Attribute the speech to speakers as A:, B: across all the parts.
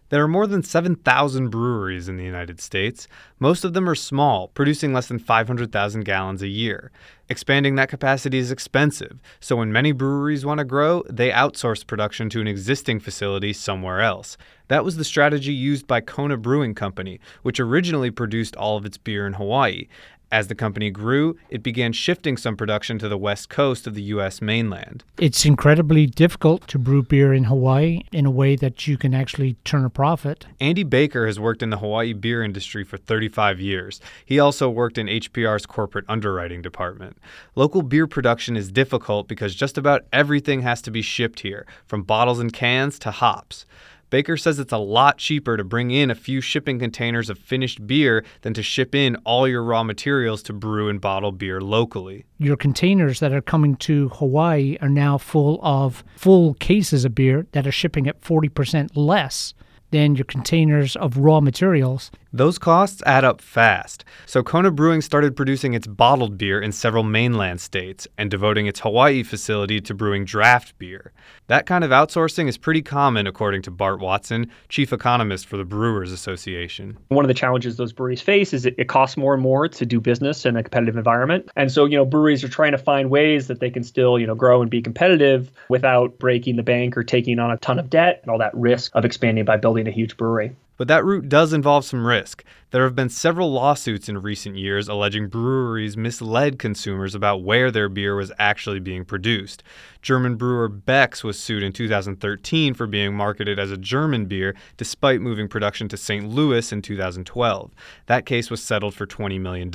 A: There are more than 7,000 breweries in the United States. Most of them are small, producing less than 500,000 gallons a year. Expanding that capacity is expensive, so when many breweries want to grow, they outsource production to an existing facility somewhere else. That was the strategy used by Kona Brewing Company, which originally produced all of its beer in Hawaii. As the company grew, it began shifting some production to the west coast of the U.S. mainland.
B: It's incredibly difficult to brew beer in Hawaii in a way that you can actually turn a profit.
A: Andy Baker has worked in the Hawaii beer industry for 35 years. He also worked in HPR's corporate underwriting department. Local beer production is difficult because just about everything has to be shipped here, from bottles and cans to hops. Baker says it's a lot cheaper to bring in a few shipping containers of finished beer than to ship in all your raw materials to brew and bottle beer locally.
B: Your containers that are coming to Hawaii are now full of full cases of beer that are shipping at 40% less than your containers of raw materials.
A: Those costs add up fast, so Kona Brewing started producing its bottled beer in several mainland states and devoting its Hawaii facility to brewing draft beer. That kind of outsourcing is pretty common, according to Bart Watson, chief economist for the Brewers Association.
C: One of the challenges those breweries face is it costs more and more to do business in a competitive environment. And so, breweries are trying to find ways that they can still, grow and be competitive without breaking the bank or taking on a ton of debt and all that risk of expanding by building a huge brewery.
A: But that route does involve some risk. There have been several lawsuits in recent years alleging breweries misled consumers about where their beer was actually being produced. German brewer Beck's was sued in 2013 for being marketed as a German beer despite moving production to St. Louis in 2012. That case was settled for $20 million.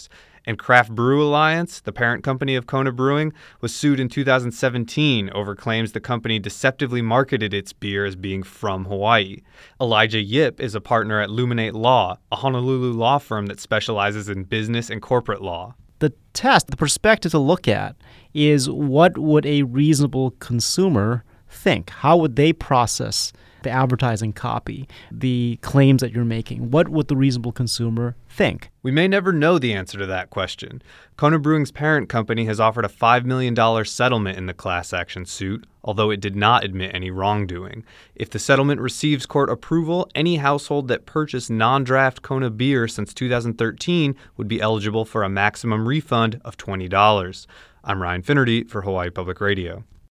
A: And Craft Brew Alliance, the parent company of Kona Brewing, was sued in 2017 over claims the company deceptively marketed its beer as being from Hawaii. Elijah Yip is a partner at Luminate Law, a Honolulu law firm that specializes in business and corporate law.
D: The test, the perspective to look at is what would a reasonable consumer think? How would they process the advertising copy, the claims that you're making? What would the reasonable consumer think?
A: We may never know the answer to that question. Kona Brewing's parent company has offered a $5 million settlement in the class action suit, although it did not admit any wrongdoing. If the settlement receives court approval, any household that purchased non-draft Kona beer since 2013 would be eligible for a maximum refund of $20. I'm Ryan Finnerty for Hawaii Public Radio.